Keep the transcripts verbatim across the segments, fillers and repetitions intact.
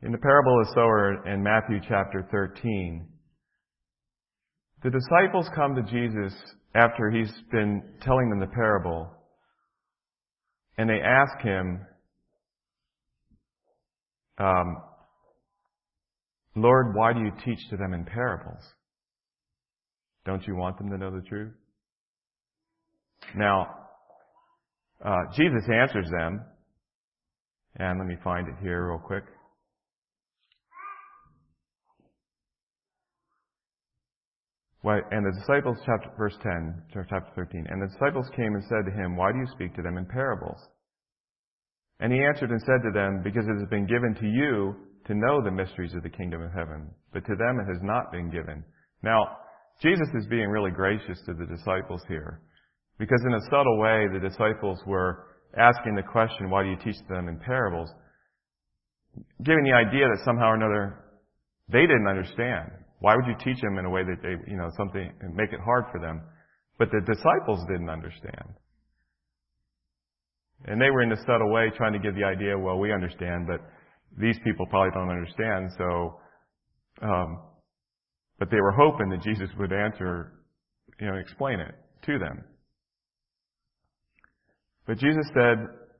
In the parable of the sower in Matthew chapter thirteen, the disciples come to Jesus after he's been telling them the parable, and they ask him, um, Lord, why do you teach to them in parables? Don't you want them to know the truth? Now, uh, Jesus answers them, and let me find it here real quick. Why, and the disciples, chapter, verse ten, chapter thirteen, and the disciples came and said to him, why do you speak to them in parables? And he answered and said to them, because it has been given to you to know the mysteries of the kingdom of heaven, but to them it has not been given. Now, Jesus is being really gracious to the disciples here, because in a subtle way, the disciples were asking the question, why do you teach them in parables? Giving the idea that somehow or another they didn't understand. Why would you teach them in a way that they, you know, something, and make it hard for them? But the disciples didn't understand. And they were in a subtle way trying to give the idea, well, we understand, but these people probably don't understand, so, um, but they were hoping that Jesus would answer, you know, explain it to them. But Jesus said,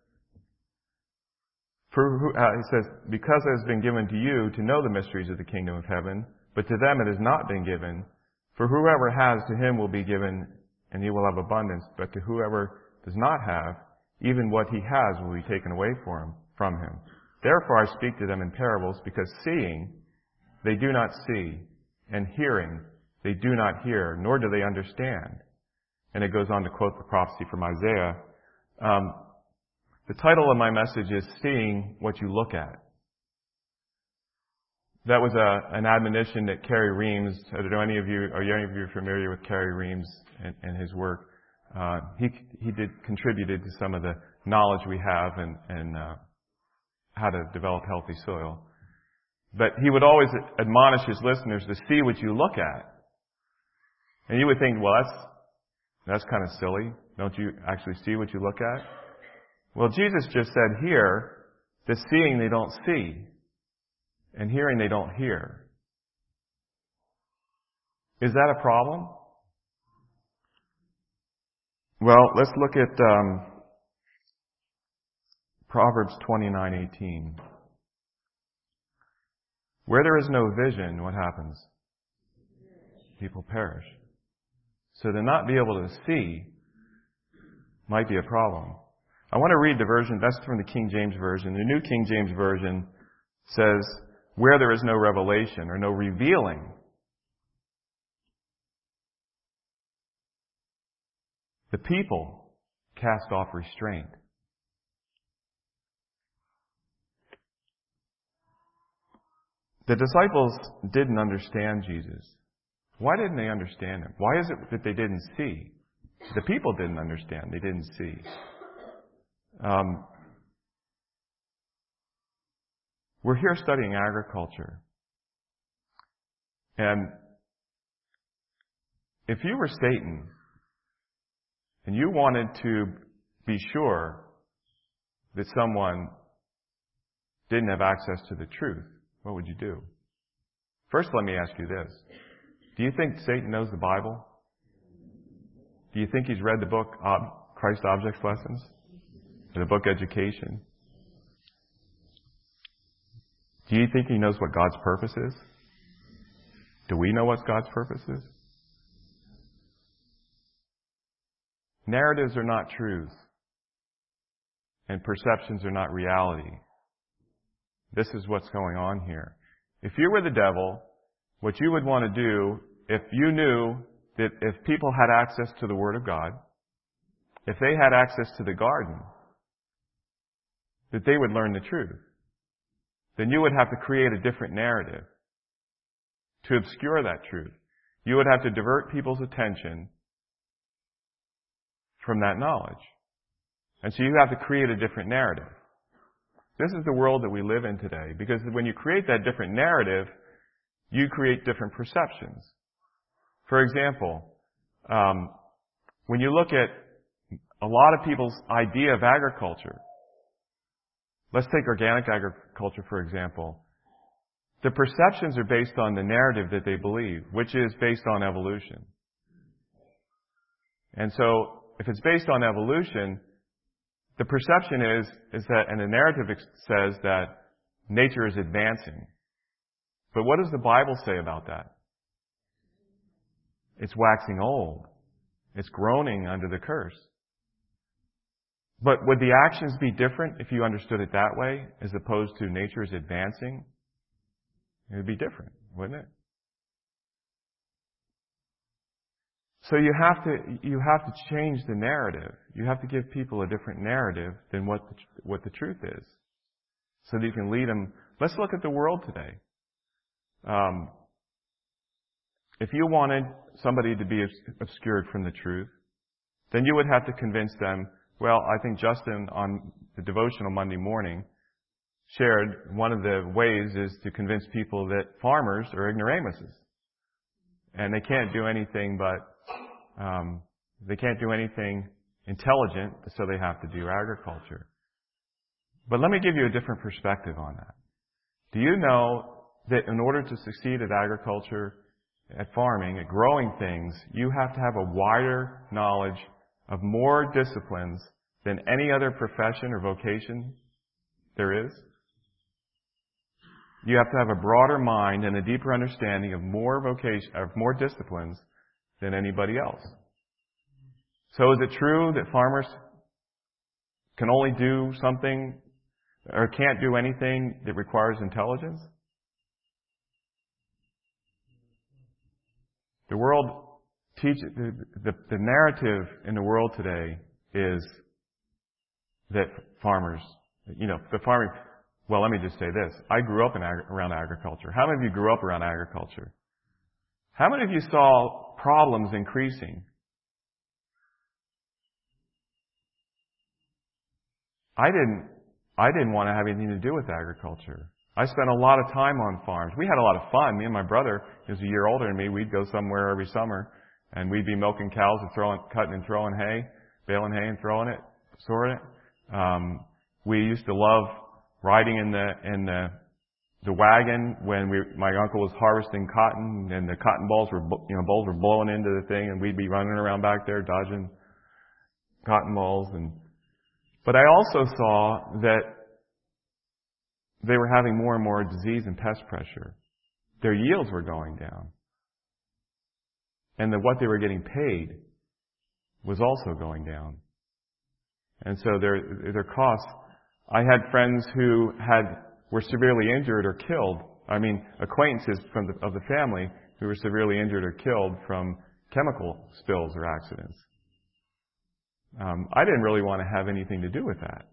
for who, uh, he says, because it has been given to you to know the mysteries of the kingdom of heaven, but to them it has not been given. For whoever has, to him will be given, and he will have abundance. But to whoever does not have, even what he has will be taken away for him, from him. Therefore I speak to them in parables, because seeing they do not see, and hearing they do not hear, nor do they understand. And it goes on to quote the prophecy from Isaiah. Um, the title of my message is Seeing What You Look At. That was a, an admonition that Kerry Reams, are any of you, are any of you familiar with Kerry Reams and, and his work? Uh, he, he did, contributed to some of the knowledge we have and, and, uh, how to develop healthy soil. But he would always admonish his listeners to see what you look at. And you would think, well, that's, that's kind of silly. Don't you actually see what you look at? Well, Jesus just said here that seeing they don't see, and hearing they don't hear. Is that a problem? Well, let's look at um, Proverbs twenty-nine eighteen. Where there is no vision, what happens? People perish. So to not be able to see might be a problem. I want to read the version, that's from the King James Version. The New King James Version says, where there is no revelation or no revealing, the people cast off restraint. The disciples didn't understand Jesus. Why didn't they understand him? Why is it that they didn't see? The people didn't understand. They didn't see. Um, we're here studying agriculture. And if you were Satan and you wanted to be sure that someone didn't have access to the truth, what would you do? First, let me ask you this. Do you think Satan knows the Bible? Do you think he's read the book Ob- Christ Objects Lessons? Or the book Education? Do you think he knows what God's purpose is? Do we know what God's purpose is? Narratives are not truth. And perceptions are not reality. This is what's going on here. If you were the devil, what you would want to do, if you knew that if people had access to the Word of God, if they had access to the garden, that they would learn the truth, then you would have to create a different narrative to obscure that truth. You would have to divert people's attention from that knowledge. And so you have to create a different narrative. This is the world that we live in today, because when you create that different narrative, you create different perceptions. For example, um, when you look at a lot of people's idea of agriculture, let's take organic agriculture, for example. The perceptions are based on the narrative that they believe, which is based on evolution. And so, if it's based on evolution, the perception is, is that, and the narrative says that nature is advancing. But what does the Bible say about that? It's waxing old. It's groaning under the curse. But would the actions be different if you understood it that way, as opposed to nature is advancing? It would be different, wouldn't it? So you have to you have to change the narrative. You have to give people a different narrative than what the, what the truth is, so that you can lead them. Let's look at the world today. Um, if you wanted somebody to be obscured from the truth, then you would have to convince them. Well, I think Justin on the devotional Monday morning shared one of the ways is to convince people that farmers are ignoramuses, and they can't do anything but um, they can't do anything intelligent, so they have to do agriculture. But let me give you a different perspective on that. Do you know that in order to succeed at agriculture, at farming, at growing things, you have to have a wider knowledge of more disciplines than any other profession or vocation there is? You have to have a broader mind and a deeper understanding of more vocation, of more disciplines than anybody else. So is it true that farmers can only do something or can't do anything that requires intelligence? The world teaches, the, the, the narrative in the world today is that farmers, you know, the farming, well, let me just say this. I grew up in ag- around agriculture. How many of you grew up around agriculture? How many of you saw problems increasing? I didn't, I didn't want to have anything to do with agriculture. I spent a lot of time on farms. We had a lot of fun. Me and my brother, who's a year older than me, we'd go somewhere every summer, and we'd be milking cows and throwing, cutting and throwing hay, baling hay and throwing it, sorting it. Um, we used to love riding in the in the the wagon when we my uncle was harvesting cotton, and the cotton balls were you know balls were blowing into the thing, and we'd be running around back there dodging cotton balls. And but I also saw that they were having more and more disease and pest pressure. Their yields were going down, and that what they were getting paid was also going down. And so their their costs. I had friends who had were severely injured or killed. I mean, acquaintances from the, of the family who were severely injured or killed from chemical spills or accidents. Um, I didn't really want to have anything to do with that.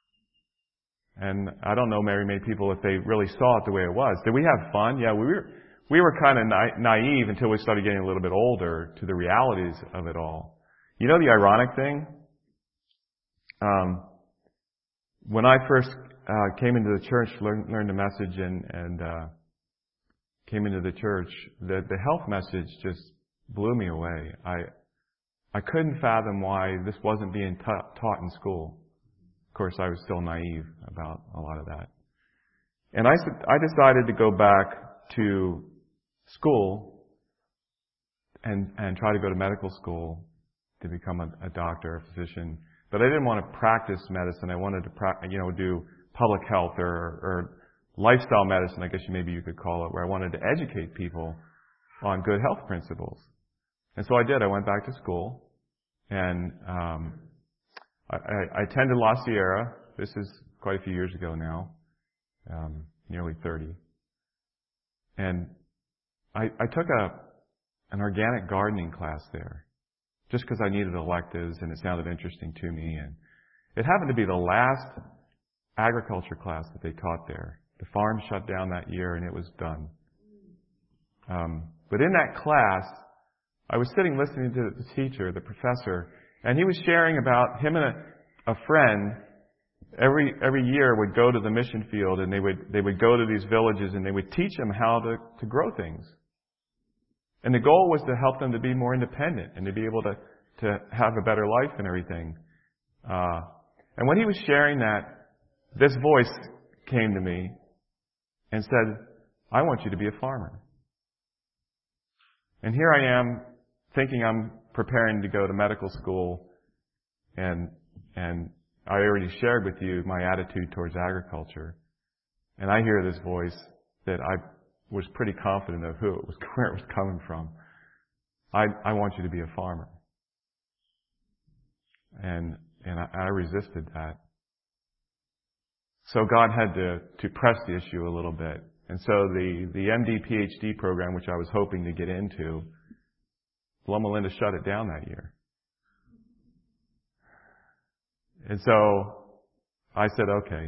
And I don't know very many people if they really saw it the way it was. Did we have fun? Yeah, we were. We were kind of na- naive until we started getting a little bit older to the realities of it all. You know the ironic thing? Um, when I first uh, came into the church, learned, learned the message, and, and uh, came into the church, the, the health message just blew me away. I I couldn't fathom why this wasn't being ta- taught in school. Of course, I was still naive about a lot of that. And I, I decided to go back to school and, and try to go to medical school to become a, a doctor, a physician. But I didn't want to practice medicine. I wanted to, pra- you know, do public health or, or lifestyle medicine, I guess you, maybe you could call it, where I wanted to educate people on good health principles. And so I did. I went back to school, and um, I, I attended La Sierra. This is quite a few years ago now, um, nearly thirty. And I, I took a an organic gardening class there, just because I needed electives and it sounded interesting to me. And it happened to be the last agriculture class that they taught there. The farm shut down that year, and it was done. Um, but in that class, I was sitting listening to the teacher, the professor, and he was sharing about him and a, a friend every every year would go to the mission field, and they would they would go to these villages, and they would teach them how to, to grow things. And the goal was to help them to be more independent and to be able to, to have a better life and everything. Uh, and when he was sharing that, this voice came to me and said, I want you to be a farmer. And here I am thinking I'm preparing to go to medical school, and and I already shared with you my attitude towards agriculture. And I hear this voice that I was pretty confident of who it was, where it was coming from. I, I want you to be a farmer. And and I, I resisted that. So God had to, to press the issue a little bit. And so the, the M D P H D program, which I was hoping to get into, Loma Linda shut it down that year. And so I said, okay.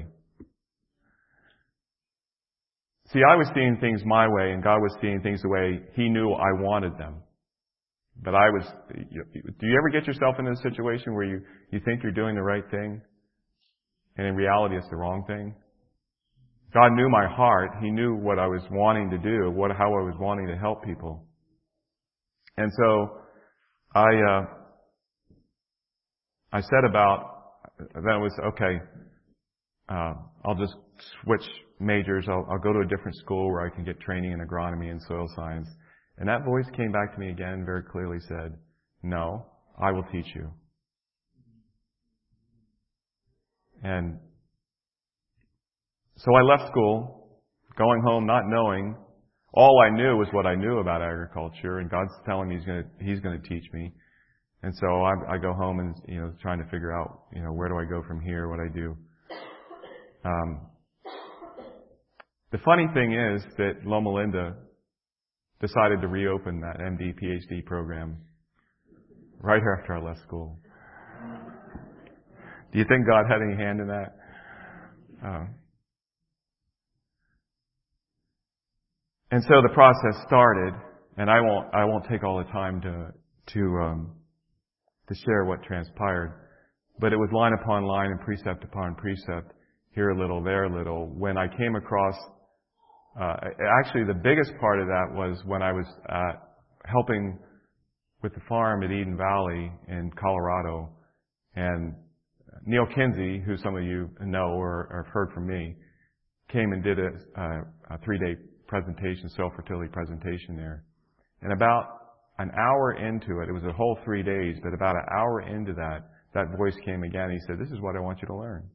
See, I was seeing things my way, and God was seeing things the way He knew I wanted them. But I was, do you ever get yourself in a situation where you, you think you're doing the right thing, and in reality it's the wrong thing? God knew my heart. He knew what I was wanting to do, what, how I was wanting to help people. And so I, uh, I said about, then it was, okay, uh, I'll just switch majors. I'll, I'll go to a different school where I can get training in agronomy and soil science. And that voice came back to me again and very clearly said, no, I will teach you. And so I left school, going home not knowing. All I knew was what I knew about agriculture, and God's telling me He's going to He's going to teach me. And so I, I go home and, you know, trying to figure out, you know, where do I go from here, what I do. Um, the funny thing is that Loma Linda decided to reopen that M D P H D program right after I left school. Do you think God had any hand in that? Uh, and so the process started, and I won't I won't take all the time to to um, to share what transpired, but it was line upon line and precept upon precept, here a little, there a little. When I came across, uh, actually the biggest part of that was when I was uh, helping with the farm at Eden Valley in Colorado, and Neil Kinsey, who some of you know or, or have heard from me, came and did a, a, a three-day presentation, self-fertility presentation there. And about an hour into it, it was a whole three days, but about an hour into that, that voice came again. He said, this is what I want you to learn.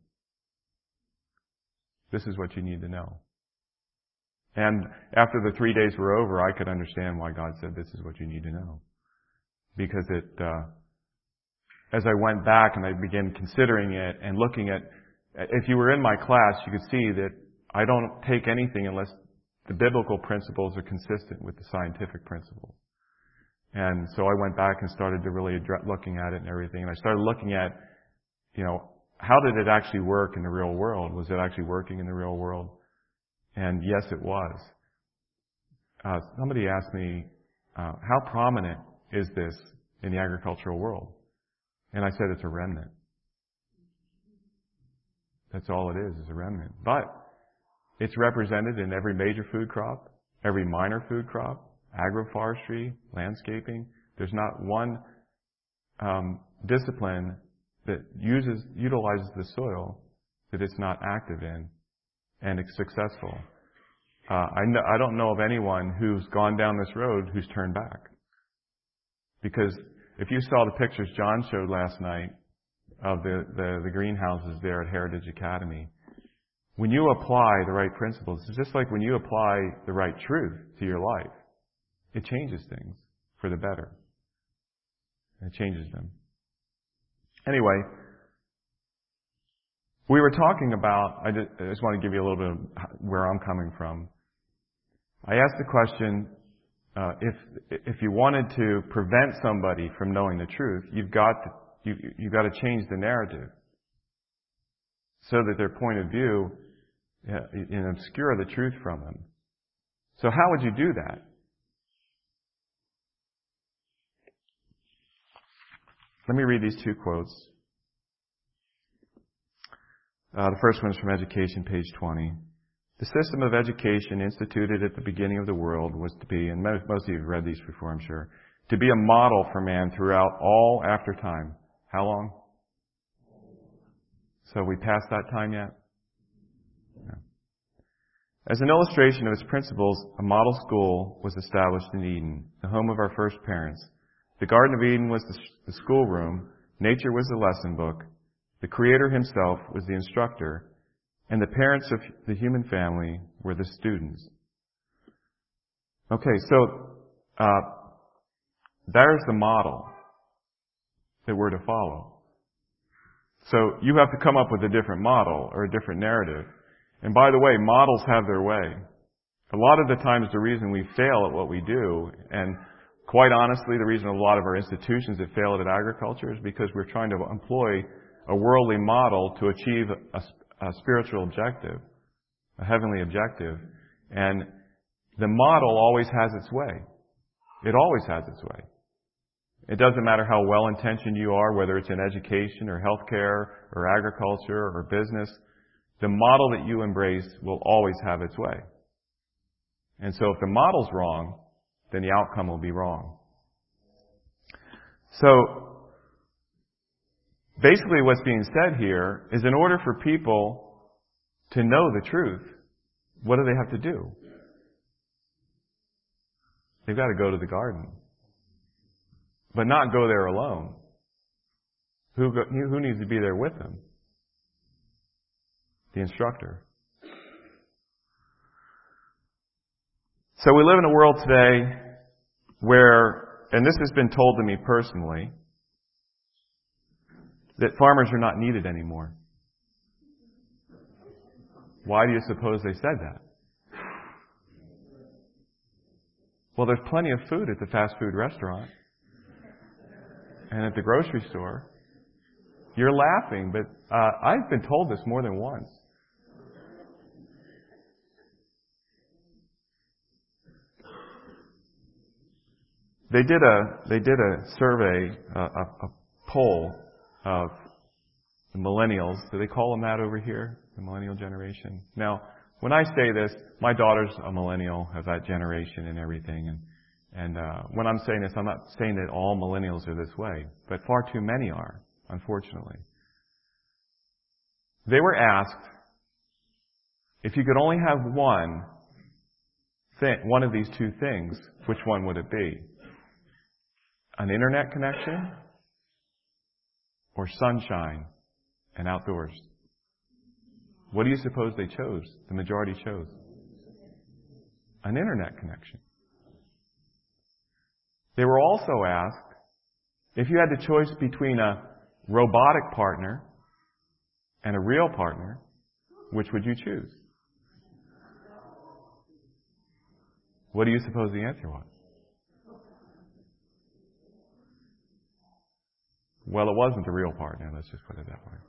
This is what you need to know. And after the three days were over, I could understand why God said, this is what you need to know. Because it, uh, as I went back and I began considering it and looking at, if you were in my class, you could see that I don't take anything unless the biblical principles are consistent with the scientific principles. And so I went back and started to really address, looking at it and everything. And I started looking at, you know, how did it actually work in the real world? Was it actually working in the real world? And yes, it was. Uh, somebody asked me, uh, how prominent is this in the agricultural world? And I said it's a remnant. That's all it is, is a remnant. But it's represented in every major food crop, every minor food crop, agroforestry, landscaping. There's not one um, discipline that uses utilizes the soil that it's not active in and it's successful. Uh, I, know, I don't know of anyone who's gone down this road who's turned back. Because if you saw the pictures John showed last night of the, the, the greenhouses there at Heritage Academy, when you apply the right principles, it's just like when you apply the right truth to your life, it changes things for the better. It changes them. Anyway, we were talking about, I just, I just want to give you a little bit of where I'm coming from. I asked the question, uh, if if you wanted to prevent somebody from knowing the truth, you've got to, you, you've got to change the narrative so that their point of view uh, and obscure the truth from them. So how would you do that? Let me read these two quotes. Uh, the first one is from Education, page twenty. The system of education instituted at the beginning of the world was to be, and most, most of you have read these before, I'm sure, to be a model for man throughout all after time. How long? So we passed that time yet? No. As an illustration of its principles, a model school was established in Eden, the home of our first parents. The Garden of Eden was the, the schoolroom, nature was the lesson book, the Creator himself was the instructor, and the parents of the human family were the students. Okay, so uh, there's the model that we're to follow. So you have to come up with a different model or a different narrative. And by the way, models have their way. A lot of the times the reason we fail at what we do, and quite honestly the reason a lot of our institutions that fail at agriculture is because we're trying to employ a worldly model to achieve a, a spiritual objective, a heavenly objective. And the model always has its way. It always has its way. It doesn't matter how well-intentioned you are, whether it's in education or healthcare or agriculture or business. The model that you embrace will always have its way. And so if the model's wrong, then the outcome will be wrong. So basically what's being said here is in order for people to know the truth, what do they have to do? They've got to go to the garden. But not go there alone. Who, go, who needs to be there with them? The instructor. So we live in a world today where, and this has been told to me personally, that farmers are not needed anymore. Why do you suppose they said that? Well, there's plenty of food at the fast food restaurant and at the grocery store. You're laughing, but uh, I've been told this more than once. They did a they did a survey, uh, a, a poll of the millennials. Do they call them that over here? The millennial generation. Now, when I say this, my daughter's a millennial of that generation and everything. And and uh, when I'm saying this, I'm not saying that all millennials are this way, but far too many are, unfortunately. They were asked if you could only have one thing, one of these two things, which one would it be? An internet connection or sunshine and outdoors? What do you suppose they chose? The majority chose an internet connection. They were also asked if you had the choice between a robotic partner and a real partner, which would you choose? What do you suppose the answer was? Well, it wasn't the real partner, let's just put it that way.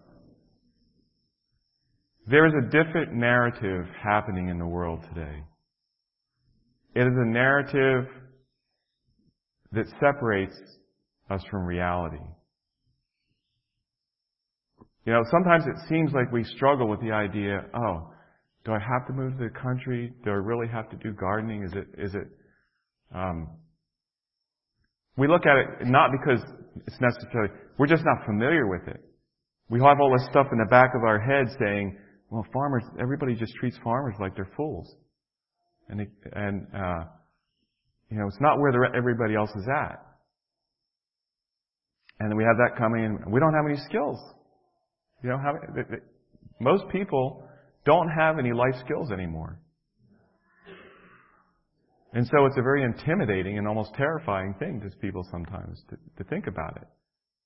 There is a different narrative happening in the world today. It is a narrative that separates us from reality. You know, sometimes it seems like we struggle with the idea, oh, do I have to move to the country? Do I really have to do gardening? Is it, is it, um, we look at it not because it's necessarily, we're just not familiar with it. We have all this stuff in the back of our head saying, well, farmers, everybody just treats farmers like they're fools. And, it, and, uh, you know, it's not where the, everybody else is at. And then we have that coming in. We don't have any skills. You know, how, most people don't have any life skills anymore. And so it's a very intimidating and almost terrifying thing to people sometimes to, to think about it.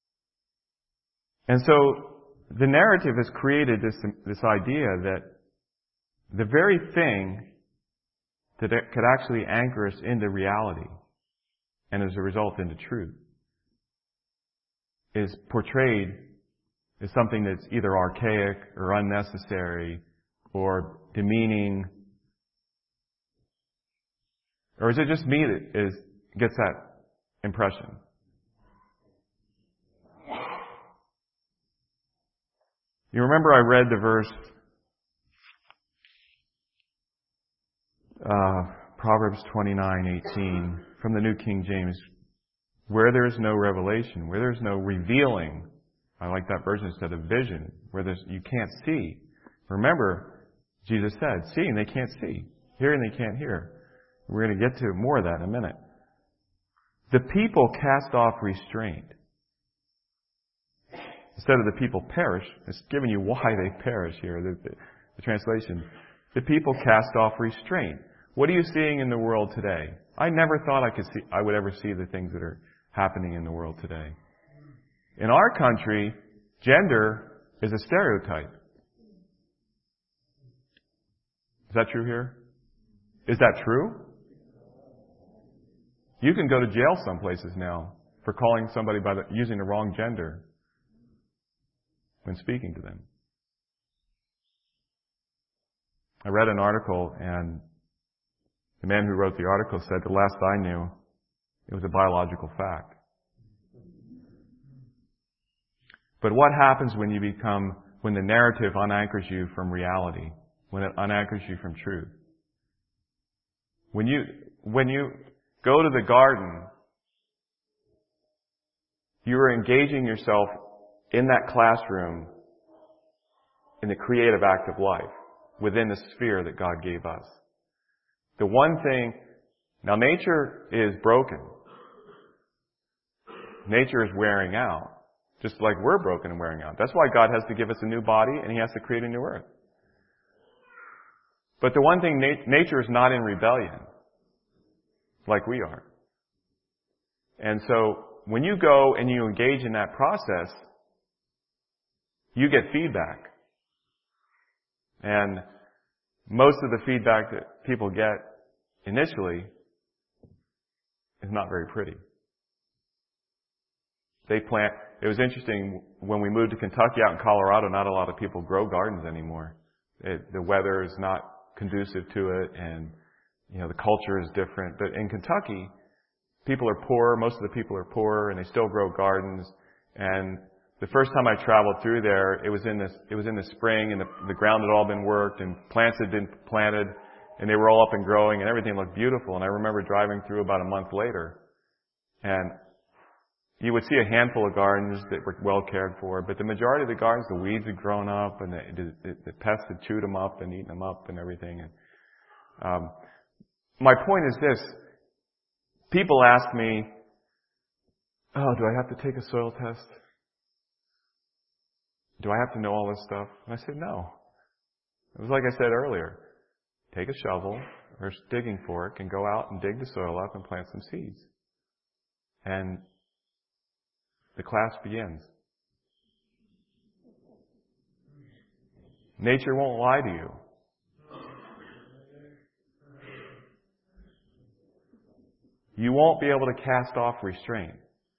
And so the narrative has created this, this idea that the very thing that could actually anchor us into reality and as a result into truth is portrayed as something that's either archaic or unnecessary or demeaning. Or is it just me that is, gets that impression? You remember I read the verse, uh, Proverbs twenty-nine eighteen from the New King James, where there is no revelation, where there is no revealing. I like that version instead of vision, where there's, you can't see. Remember, Jesus said, seeing they can't see, hearing they can't hear. We're going to get to more of that in a minute. The people cast off restraint. Instead of the people perish, it's giving you why they perish here, the, the, the translation. The people cast off restraint. What are you seeing in the world today? I never thought I could see, I would ever see the things that are happening in the world today. In our country, gender is a stereotype. Is that true here? Is that true? You can go to jail some places now for calling somebody by the, using the wrong gender when speaking to them. I read an article, and the man who wrote the article said, the last I knew, it was a biological fact. But what happens when you become, when the narrative unanchors you from reality, when it unanchors you from truth? When you, when you go to the garden, you are engaging yourself in that classroom in the creative act of life within the sphere that God gave us. The one thing, now nature is broken. Nature is wearing out. Just like we're broken and wearing out. That's why God has to give us a new body and He has to create a new earth. But the one thing, nat- nature is not in rebellion like we are. And so when you go and you engage in that process, you get feedback. And most of the feedback that people get initially is not very pretty. They plant, it was interesting, when we moved to Kentucky, out in Colorado, not a lot of people grow gardens anymore. It, the weather is not conducive to it, and, you know, the culture is different. But in Kentucky, people are poor, most of the people are poor, and they still grow gardens. And the first time I traveled through there, it was in this, it was in the spring, and the, the ground had all been worked, and plants had been planted, and they were all up and growing, and everything looked beautiful. And I remember driving through about a month later, and you would see a handful of gardens that were well cared for, but the majority of the gardens, the weeds had grown up, and the, the, the pests had chewed them up and eaten them up and everything. And um, my point is this. People ask me, oh, do I have to take a soil test? Do I have to know all this stuff? And I said, no. It was like I said earlier. Take a shovel or a digging fork and go out and dig the soil up and plant some seeds. And the class begins. Nature won't lie to you. You won't be able to cast off restraint.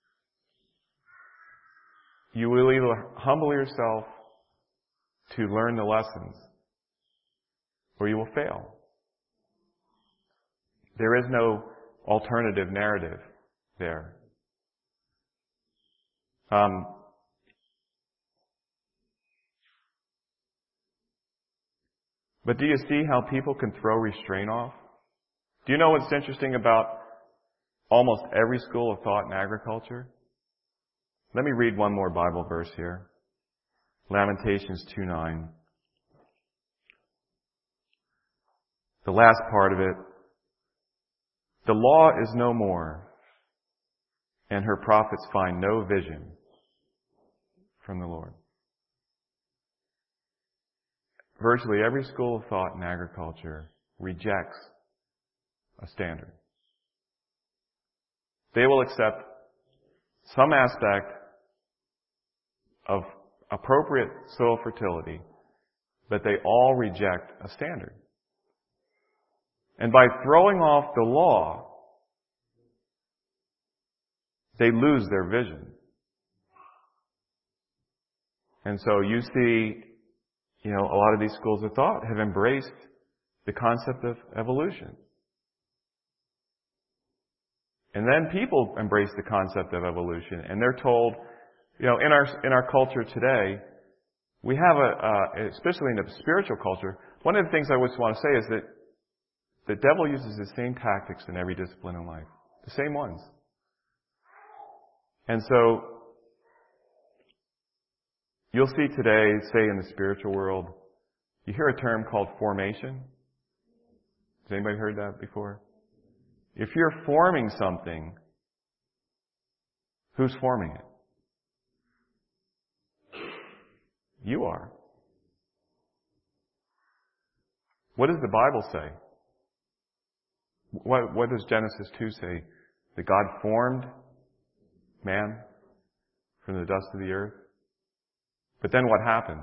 You will either humble yourself to learn the lessons, or you will fail. There is no alternative narrative there. Um, but do you see how people can throw restraint off? Do you know what's interesting about almost every school of thought in agriculture? Let me read one more Bible verse here. Lamentations two nine. The last part of it. The law is no more, and her prophets find no vision from the Lord. Virtually every school of thought in agriculture rejects a standard. They will accept some aspect of appropriate soil fertility, but they all reject a standard. And by throwing off the law, they lose their vision. And so you see, you know, a lot of these schools of thought have embraced the concept of evolution. And then people embrace the concept of evolution, and they're told, you know, in our in our culture today, we have a, uh, especially in the spiritual culture, one of the things I just want to say is that the devil uses the same tactics in every discipline in life, the same ones. And so you'll see today, say in the spiritual world, You hear a term called formation? Has anybody heard that before? If you're forming something, who's forming it? You are. What does the Bible say? What, what does Genesis two say? That God formed man from the dust of the earth? But then what happened?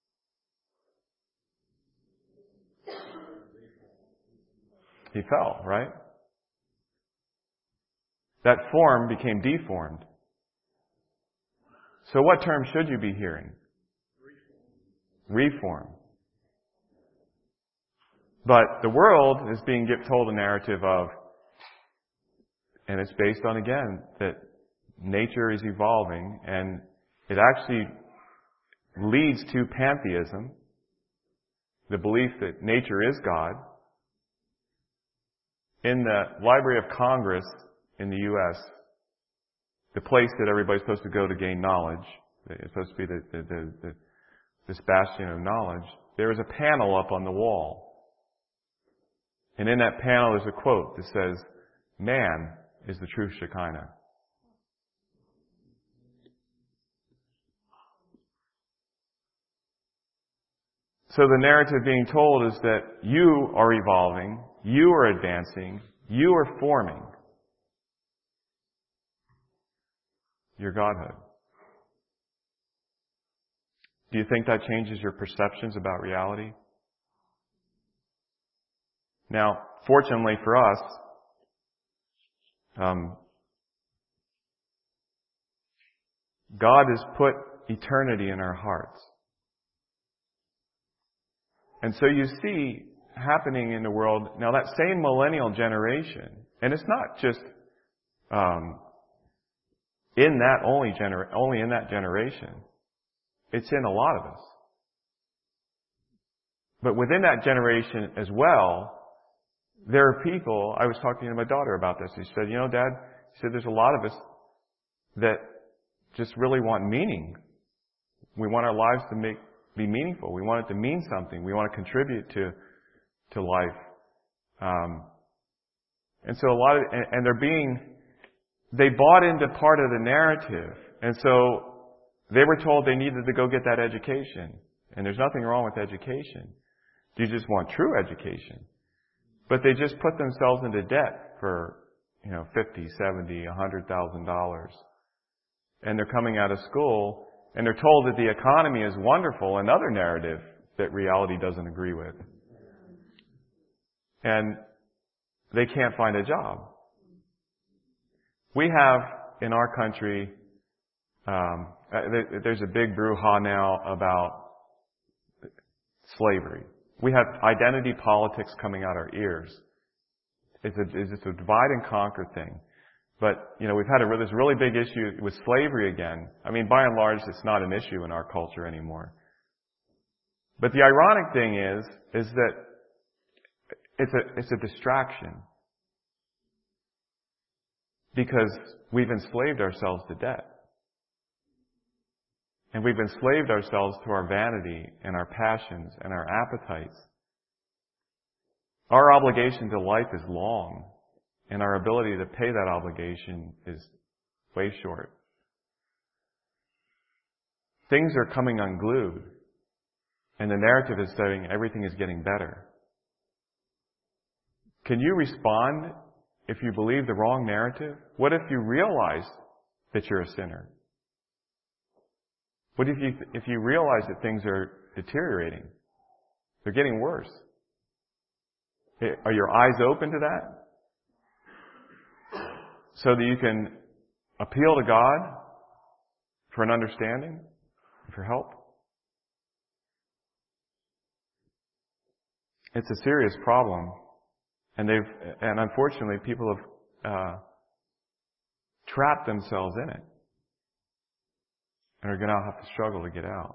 He fell, right? That form became deformed. So what term should you be hearing? Reform. But the world is being told a narrative of, and it's based on, again, that nature is evolving, and it actually leads to pantheism, the belief that nature is God. In the Library of Congress in the U S, the place that everybody's supposed to go to gain knowledge, it's supposed to be the, the, the, the, this bastion of knowledge, there is a panel up on the wall. And in that panel there's a quote that says, "Man is the true Shekinah." So the narrative being told is that you are evolving, you are advancing, you are forming your Godhood. Do you think that changes your perceptions about reality? Now, fortunately for us, um, God has put eternity in our hearts. And so you see happening in the world, now that same millennial generation, and it's not just um, in that only, gener- only in that generation. It's in a lot of us. But within that generation as well, there are people, I was talking to my daughter about this. She said, you know, Dad, she said, there's a lot of us that just really want meaning. We want our lives to make, be meaningful. We want it to mean something. We want to contribute to, to life. Um, and so a lot of, and, and they're being, they bought into part of the narrative. And so they were told they needed to go get that education. And there's nothing wrong with education. You just want true education. But they just put themselves into debt for, you know, fifty, seventy, a hundred thousand dollars. And they're coming out of school and they're told that the economy is wonderful, another narrative that reality doesn't agree with. And they can't find a job. We have in our country, um, there's a big brouhaha now about slavery. We have identity politics coming out our ears. It's, a, it's just a divide and conquer thing. But, you know, we've had a, this really big issue with slavery again. I mean, by and large, it's not an issue in our culture anymore. But the ironic thing is, is that it's a, it's a distraction. Because we've enslaved ourselves to debt. And we've enslaved ourselves to our vanity and our passions and our appetites. Our obligation to life is long, and our ability to pay that obligation is way short. Things are coming unglued, and the narrative is saying everything is getting better. Can you respond if you believe the wrong narrative? What if you realize that you're a sinner? What if you, if you realize that things are deteriorating? They're getting worse. Are your eyes open to that? So that you can appeal to God for an understanding, for help? It's a serious problem. And they've, and unfortunately people have, uh, trapped themselves in it. And are going to have to struggle to get out.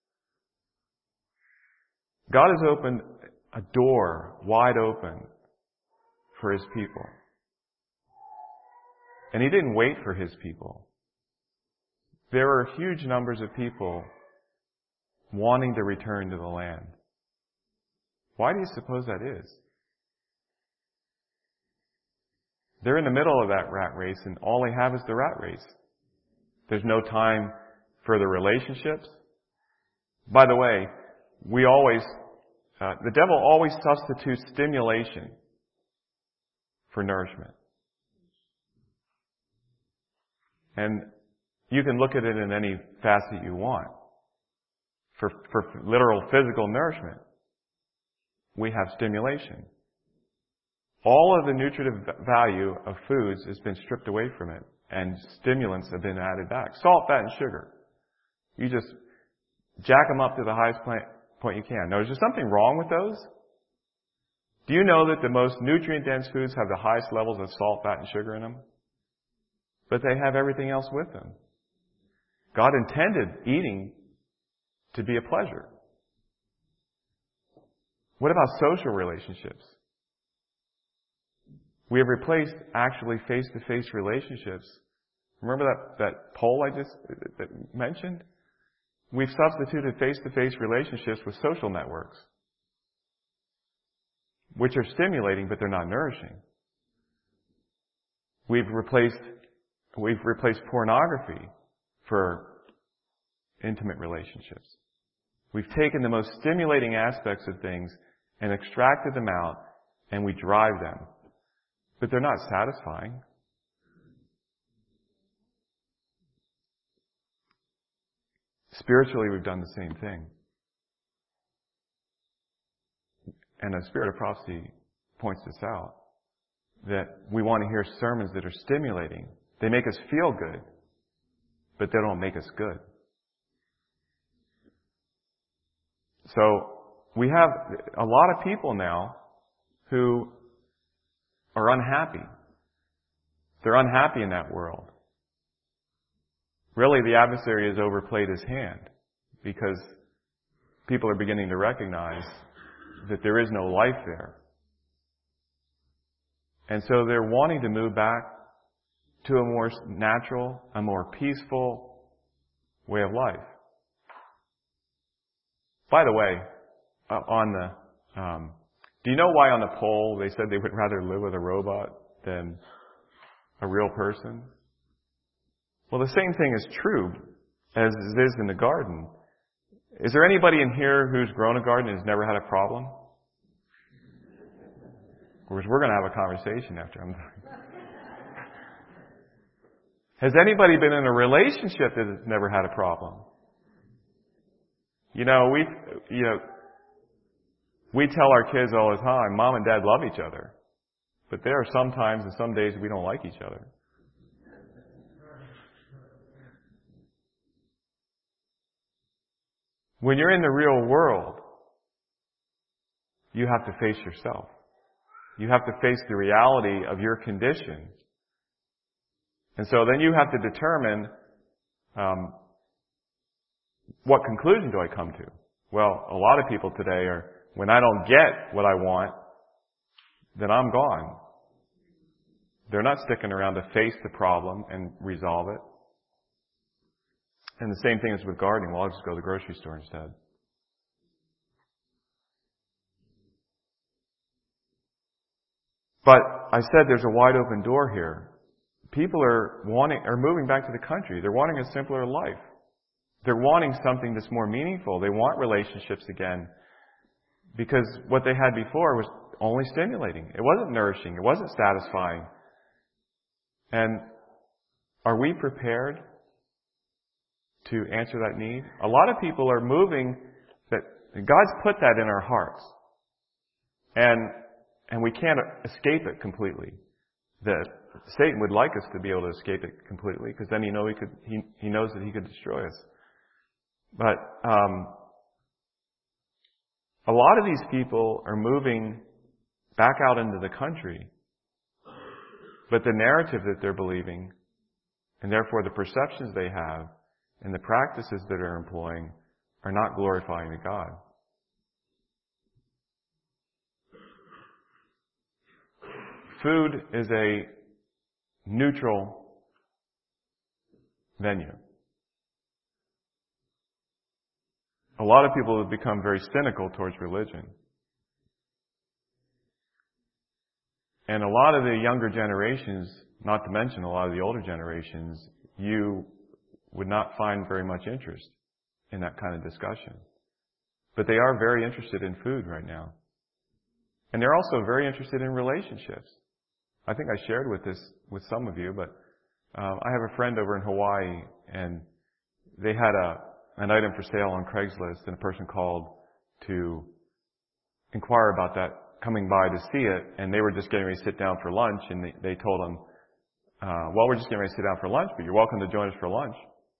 God has opened a door wide open for His people. And He didn't wait for His people. There are huge numbers of people wanting to return to the land. Why do you suppose that is? They're in the middle of that rat race, and all they have is the rat race. There's no time for the relationships. By the way, we always, uh, the devil always substitutes stimulation for nourishment. And you can look at it in any facet you want. For, for literal physical nourishment, we have stimulation. All of the nutritive value of foods has been stripped away from it, and stimulants have been added back. Salt, fat, and sugar. You just jack them up to the highest point you can. Now, is there something wrong with those? Do you know that the most nutrient-dense foods have the highest levels of salt, fat, and sugar in them? But they have everything else with them. God intended eating to be a pleasure. What about social relationships? We have replaced actually face-to-face relationships. Remember that, that poll I just that mentioned? We've substituted face-to-face relationships with social networks, which are stimulating, but they're not nourishing. We've replaced, we've replaced pornography for intimate relationships. We've taken the most stimulating aspects of things and extracted them out, and we drive them. But they're not satisfying. Spiritually, we've done the same thing. And the Spirit of Prophecy points this out, that we want to hear sermons that are stimulating. They make us feel good, but they don't make us good. So we have a lot of people now who are unhappy. They're unhappy in that world. Really, the adversary has overplayed his hand because people are beginning to recognize that there is no life there. And so they're wanting to move back to a more natural, a more peaceful way of life. By the way, uh, on the, um, do you know why on the poll they said they would rather live with a robot than a real person? Well, the same thing is true as it is in the garden. Is there anybody in here who's grown a garden and has never had a problem? Of course, we're going to have a conversation after I'm done. Has anybody been in a relationship that has never had a problem? You know, we, you know, we tell our kids all the time, Mom and Dad love each other. But there are some times and some days we don't like each other. When you're in the real world, you have to face yourself. You have to face the reality of your condition. And so then you have to determine, um, what conclusion do I come to? Well, a lot of people today are, when I don't get what I want, then I'm gone. They're not sticking around to face the problem and resolve it. And the same thing is with gardening. Well, I'll just go to the grocery store instead. But I said there's a wide open door here. People are wanting, are moving back to the country. They're wanting a simpler life. They're wanting something that's more meaningful. They want relationships again. Because what they had before was only stimulating. It wasn't nourishing. It wasn't satisfying. And are we prepared to answer that need? A lot of people are moving, that God's put that in our hearts. And and we can't escape it completely. That Satan would like us to be able to escape it completely, because then he know he could he he knows that he could destroy us. But um a lot of these people are moving back out into the country. But the narrative that they're believing, and therefore the perceptions they have, and the practices that they're employing, are not glorifying to God. Food is a neutral venue. A lot of people have become very cynical towards religion. And a lot of the younger generations, not to mention a lot of the older generations, you would not find very much interest in that kind of discussion. But they are very interested in food right now. And they're also very interested in relationships. I think I shared with this with some of you, but um, I have a friend over in Hawaii, and they had a an item for sale on Craigslist, and a person called to inquire about that, coming by to see it, and they were just getting ready to sit down for lunch, and they, they told them, uh, well, we're just getting ready to sit down for lunch, but you're welcome to join us for lunch.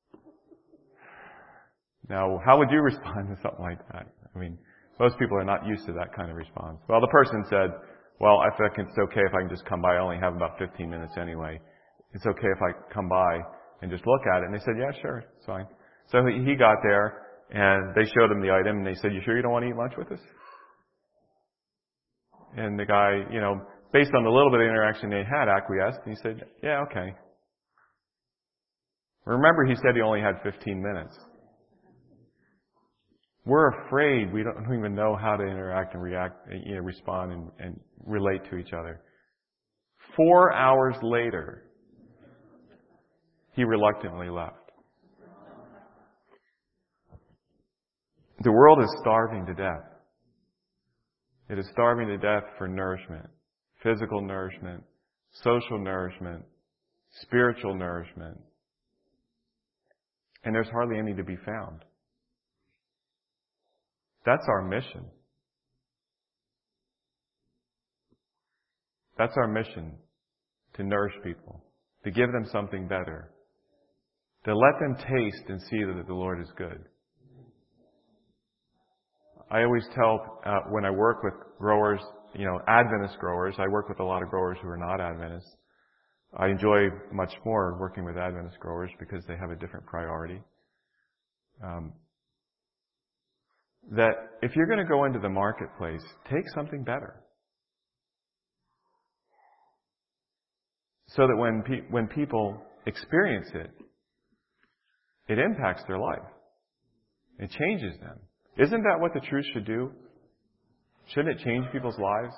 Now, how would you respond to something like that? I mean, most people are not used to that kind of response. Well, the person said, well, I think it's okay if I can just come by. I only have about fifteen minutes anyway. It's okay if I come by and just look at it. And they said, yeah, sure, it's fine. So he got there, and they showed him the item, and they said, you sure you don't want to eat lunch with us? And the guy, you know, based on the little bit of interaction they had, acquiesced, and he said, yeah, okay. Remember, he said he only had fifteen minutes. We're afraid we don't even know how to interact and react, you know, respond and, and relate to each other. Four hours later, he reluctantly left. The world is starving to death. It is starving to death for nourishment, physical nourishment, social nourishment, spiritual nourishment. And there's hardly any to be found. That's our mission. That's our mission, to nourish people, to give them something better, to let them taste and see that the Lord is good. I always tell, uh, when I work with growers, you know, Adventist growers, I work with a lot of growers who are not Adventists. I enjoy much more working with Adventist growers because they have a different priority. Um, that if you're going to go into the marketplace, take something better. So that when pe- when people experience it, it impacts their life. It changes them. Isn't that what the truth should do? Shouldn't it change people's lives?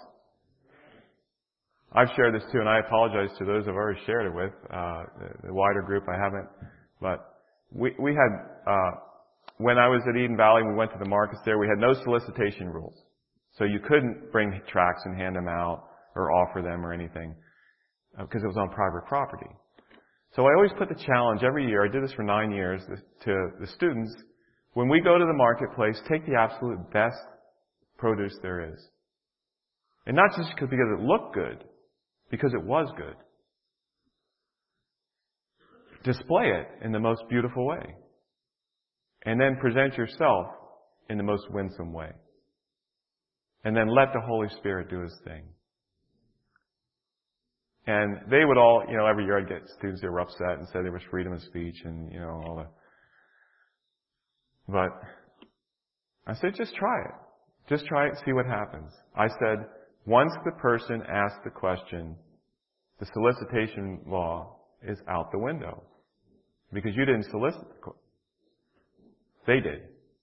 I've shared this too, and I apologize to those I've already shared it with. Uh, the, the wider group, I haven't. But we, we had, uh, when I was at Eden Valley, we went to the markets there, we had no solicitation rules. So you couldn't bring tracts and hand them out or offer them or anything, because uh, it was on private property. So I always put the challenge every year, I did this for nine years, to the students, when we go to the marketplace, take the absolute best produce there is. And not just because it looked good, because it was good. Display it in the most beautiful way. And then present yourself in the most winsome way. And then let the Holy Spirit do His thing. And they would all, you know, every year I'd get students that were upset and said there was freedom of speech and, you know, all that. But I said, just try it. Just try it and see what happens. I said, once the person asks the question, the solicitation law is out the window. Because you didn't solicit the question. They did.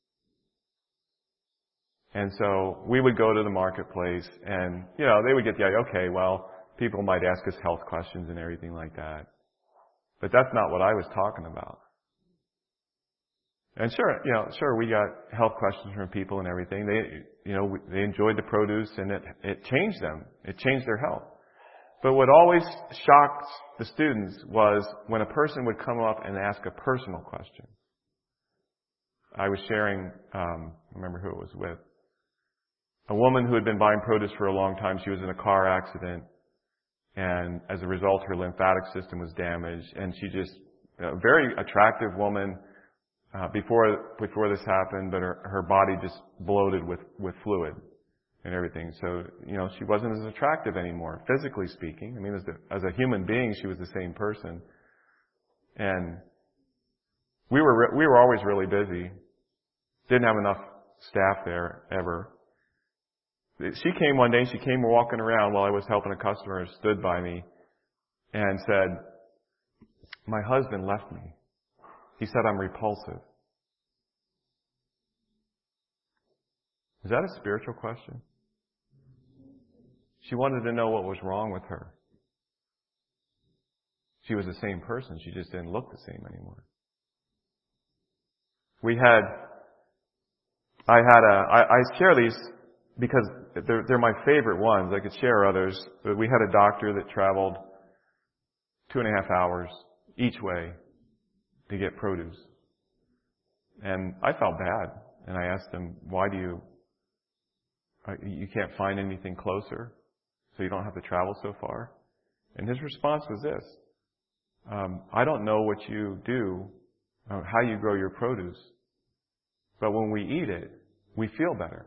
And so we would go to the marketplace and, you know, they would get the idea, okay, well, people might ask us health questions and everything like that. But that's not what I was talking about. And sure, you know, sure, we got health questions from people and everything. They, you know, they enjoyed the produce and it, it changed them. It changed their health. But what always shocked the students was when a person would come up and ask a personal question. I was sharing, um, I remember who it was with, a woman who had been buying produce for a long time. She was in a car accident, and as a result, her lymphatic system was damaged, and she just, a very attractive woman, uh, before, before this happened, but her, her body just bloated with, with fluid and everything. So, you know, she wasn't as attractive anymore, physically speaking. I mean, as, the, as a human being, she was the same person. And we were, we were always really busy. Didn't have enough staff there, ever. She came one day, she came walking around while I was helping a customer, stood by me, and said, my husband left me. He said I'm repulsive. Is that a spiritual question? She wanted to know what was wrong with her. She was the same person. She just didn't look the same anymore. We had, I had a, I, I share these because they're, they're my favorite ones. I could share others. But we had a doctor that traveled two and a half hours each way to get produce. And I felt bad. And I asked him, why do you, you can't find anything closer so you don't have to travel so far? And his response was this. Um, I don't know what you do, uh, how you grow your produce, but when we eat it, we feel better.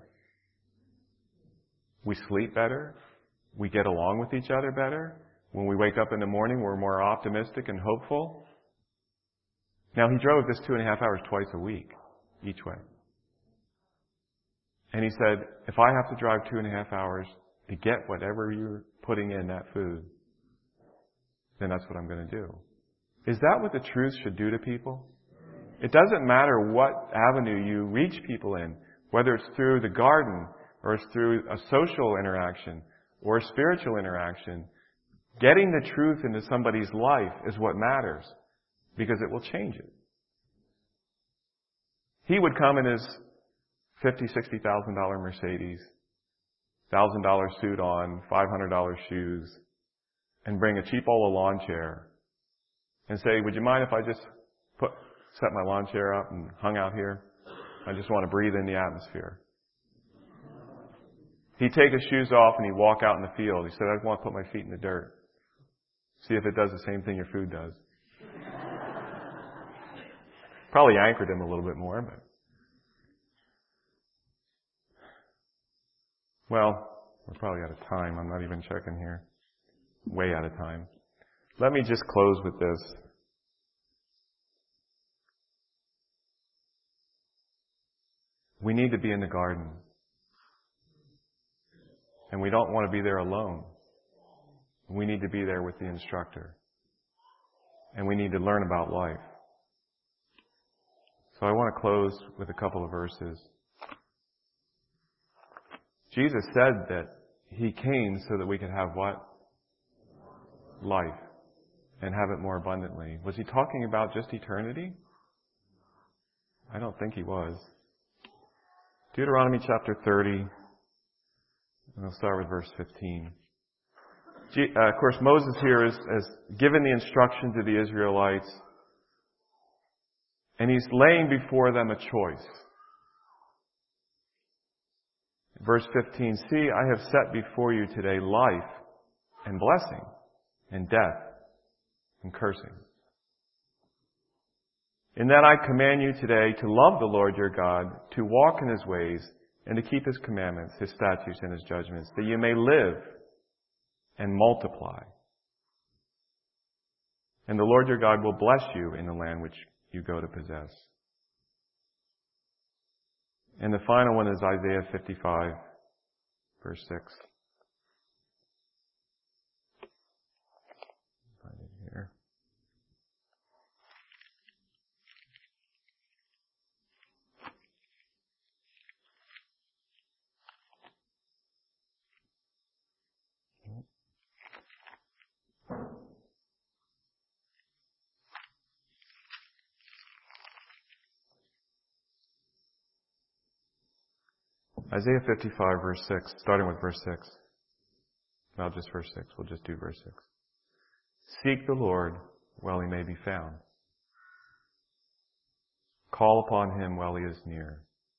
We sleep better. We get along with each other better. When we wake up in the morning, we're more optimistic and hopeful. Now, he drove this two and a half hours twice a week, each way. And he said, if I have to drive two and a half hours to get whatever you're putting in that food, then that's what I'm going to do. Is that what the truth should do to people? It doesn't matter what avenue you reach people in, whether it's through the garden or it's through a social interaction or a spiritual interaction. Getting the truth into somebody's life is what matters because it will change it. He would come in his fifty thousand dollars, sixty thousand dollars Mercedes, one thousand dollars suit on, five hundred dollars shoes, and bring a cheap old lawn chair and say, would you mind if I just put, set my lawn chair up and hung out here? I just want to breathe in the atmosphere. He'd take his shoes off and he'd walk out in the field. He said, I want to put my feet in the dirt. See if it does the same thing your food does. Probably anchored him a little bit more, but. Well, we're probably out of time. I'm not even checking here. Way out of time. Let me just close with this. We need to be in the garden. And we don't want to be there alone. We need to be there with the instructor. And we need to learn about life. So I want to close with a couple of verses. Jesus said that He came so that we could have what? Life. And have it more abundantly. Was He talking about just eternity? I don't think He was. Deuteronomy chapter thirty. And I'll start with verse fifteen. G- uh, of course, Moses here is, has given the instruction to the Israelites. And he's laying before them a choice. Verse fifteen, see, I have set before you today life and blessing and death and cursing. In that I command you today to love the Lord your God, to walk in His ways, and to keep His commandments, His statutes, and His judgments, that you may live and multiply. And the Lord your God will bless you in the land which you go to possess. And the final one is Isaiah fifty-five, verse six. Find it here. Isaiah fifty-five, verse six, starting with verse six. Not just verse six, we'll just do verse six. Seek the Lord while He may be found. Call upon Him while He is near.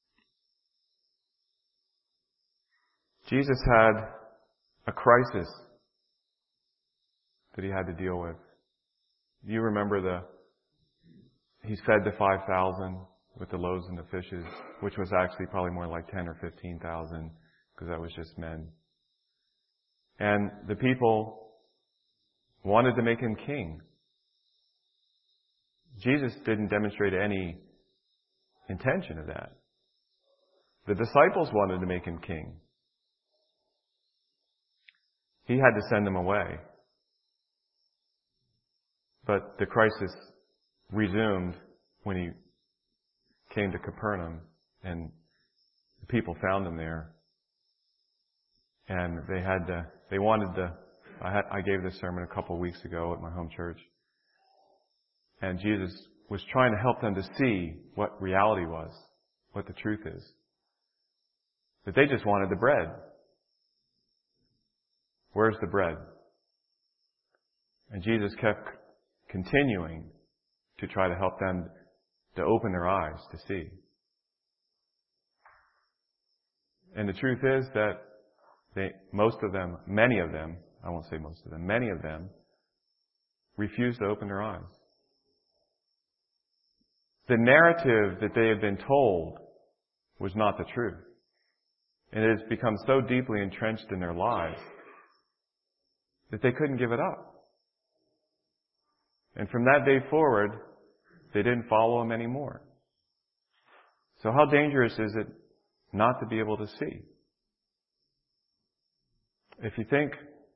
Jesus had a crisis that He had to deal with. You remember the, He fed the five thousand with the loaves and the fishes, which was actually probably more like ten or fifteen thousand, because that was just men. And the people wanted to make Him king. Jesus didn't demonstrate any intention of that. The disciples wanted to make Him king. He had to send them away. But the crisis resumed when He came to Capernaum, and the people found Him there. And they had to, They wanted to, I, had, I gave this sermon a couple of weeks ago at my home church. And Jesus was trying to help them to see what reality was, what the truth is. But they just wanted the bread. Where's the bread? And Jesus kept continuing to try to help them to open their eyes to see. And the truth is that they, most of them, many of them, I won't say most of them, many of them refused to open their eyes. The narrative that they had been told was not the truth. And it has become so deeply entrenched in their lives that they couldn't give it up. And from that day forward, they didn't follow him anymore. So how dangerous is it not to be able to see? If you think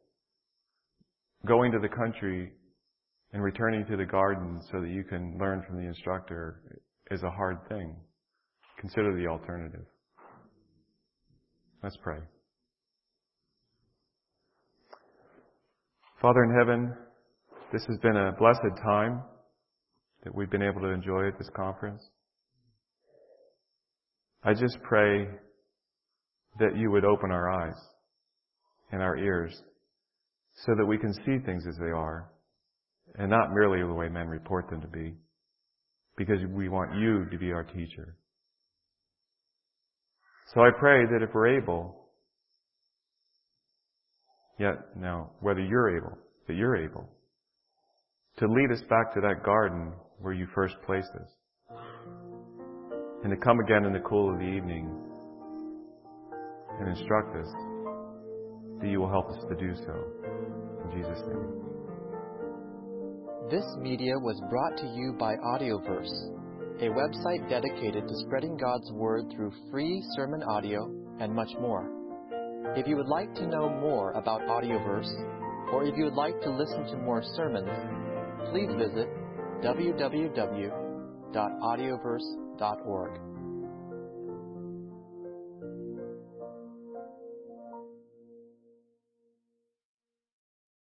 going to the country and returning to the garden so that you can learn from the instructor is a hard thing, consider the alternative. Let's pray. Father in heaven, this has been a blessed time that we've been able to enjoy at this conference. I just pray that you would open our eyes and our ears so that we can see things as they are and not merely the way men report them to be, because we want you to be our teacher. So I pray that if we're able, yet now, whether you're able, that you're able to lead us back to that garden where you first placed us, and to come again in the cool of the evening and instruct us, that you will help us to do so. In Jesus' name. This media was brought to you by Audioverse, a website dedicated to spreading God's Word through free sermon audio and much more. If you would like to know more about Audioverse, or if you would like to listen to more sermons, please visit w w w dot audioverse dot org.